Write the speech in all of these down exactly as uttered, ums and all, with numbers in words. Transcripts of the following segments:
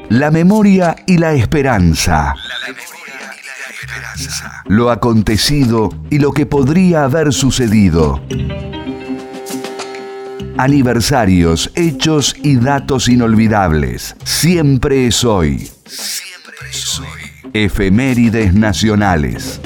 La memoria y la esperanza. Lo acontecido y lo que podría haber sucedido. Aniversarios, hechos y datos inolvidables. Siempre es hoy. Siempre es hoy. Efemérides nacionales.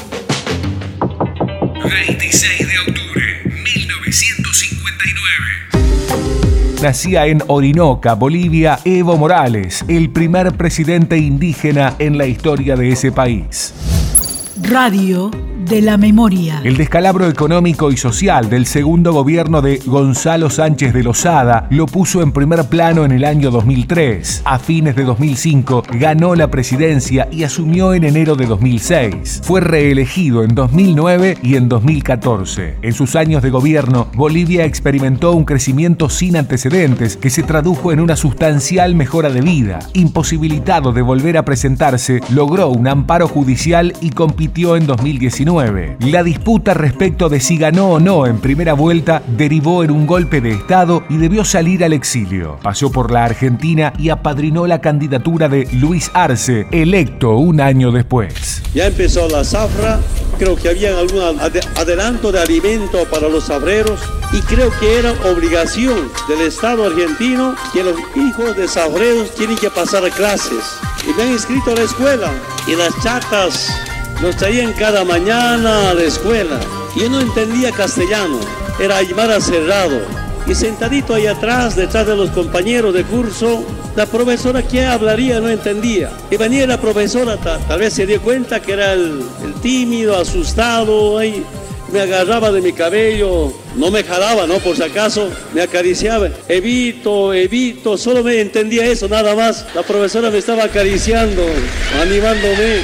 veintiséis de octubre de mil novecientos cincuenta y nueve. Nacía en Orinoca, Bolivia, Evo Morales, el primer presidente indígena en la historia de ese país. Radio de la Memoria. El descalabro económico y social del segundo gobierno de Gonzalo Sánchez de Lozada lo puso en primer plano en el año dos mil tres. A fines de dos mil cinco ganó la presidencia y asumió en enero de dos mil seis. Fue reelegido en dos mil nueve y en dos mil catorce. En sus años de gobierno, Bolivia experimentó un crecimiento sin antecedentes que se tradujo en una sustancial mejora de vida. Imposibilitado de volver a presentarse, logró un amparo judicial y compitió en dos mil diecinueve. La disputa respecto de si ganó o no en primera vuelta derivó en un golpe de Estado y debió salir al exilio. Pasó por la Argentina y apadrinó la candidatura de Luis Arce, electo un año después. Ya empezó la zafra, creo que había algún ad- adelanto de alimento para los zafreros y creo que era obligación del Estado argentino que los hijos de zafreros tienen que pasar clases. Y me han inscrito a la escuela y las chatas nos traían cada mañana a la escuela. Yo no entendía castellano, era Aymara Cerrado. Y sentadito ahí atrás, detrás de los compañeros de curso, la profesora que hablaría no entendía. Y venía la profesora, tal, tal vez se dio cuenta que era el, el tímido, asustado, ahí me agarraba de mi cabello, no me jalaba, ¿no? Por si acaso, me acariciaba. Evito, evito, solo me entendía eso, nada más. La profesora me estaba acariciando, animándome.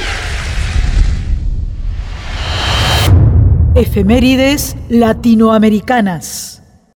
Efemérides latinoamericanas.